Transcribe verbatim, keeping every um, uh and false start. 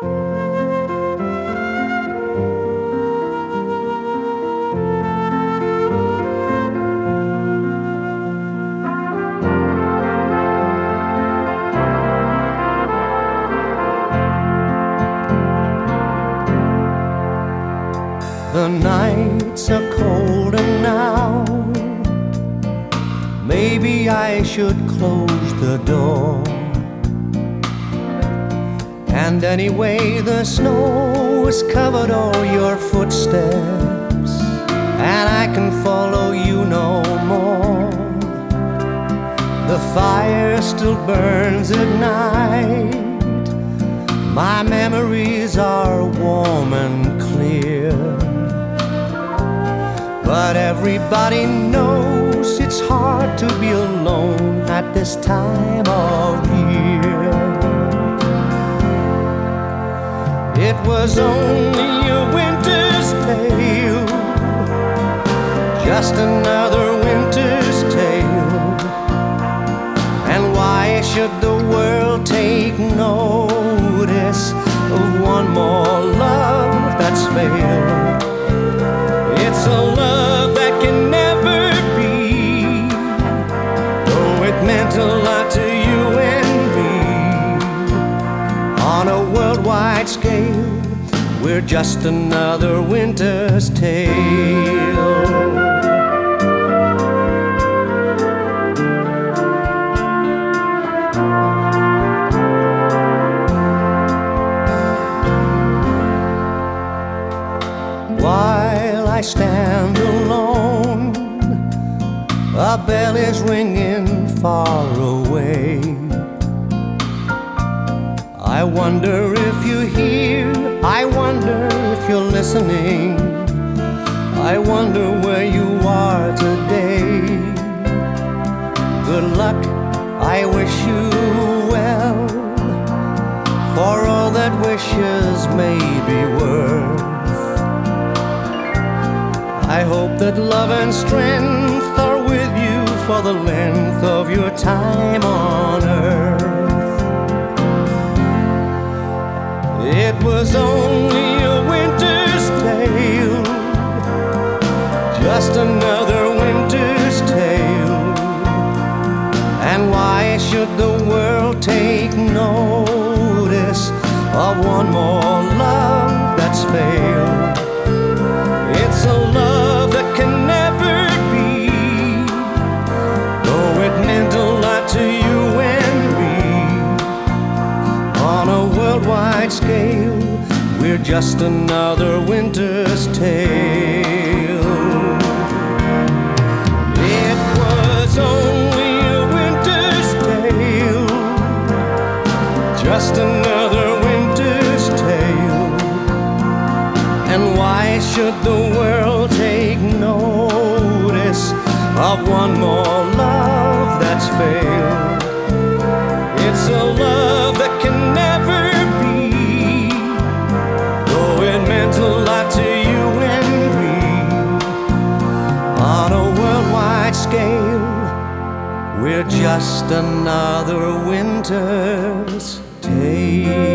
The nights are colder now. Maybe I should close the door. And anyway, the snow has covered all your footsteps, and I can follow you no more. The fire still burns at night. My memories are warm and clear. But everybody knows it's hard to be alone at this time of year. It was only a winter's tale, just another winter's tale. And why should the world take notice of one more love that's failed? It's a love that can never be, though it meant a lot to you and me. On a worldwide scale, we're just another winter's tale. While I stand alone, a bell is ringing far away. I wonder if you're here, I wonder if you're listening. I wonder where you are today. Good luck, I wish you well, for all that wishes may be worth. I hope that love and strength are with you for the length of your time on earth. It was only a winter's tale, just another winter's tale. And why should the world take notice of one more love that's failed? It's a love that can never be, though it meant a lot to you and me. On a worldwide scale, we're just another winter's tale. It was only a winter's tale, just another winter's tale. And why should the world take notice of one more love that's failed? It's a love that can never be, though it meant a lot to you and me. On a worldwide scale, we're just another winter's tale.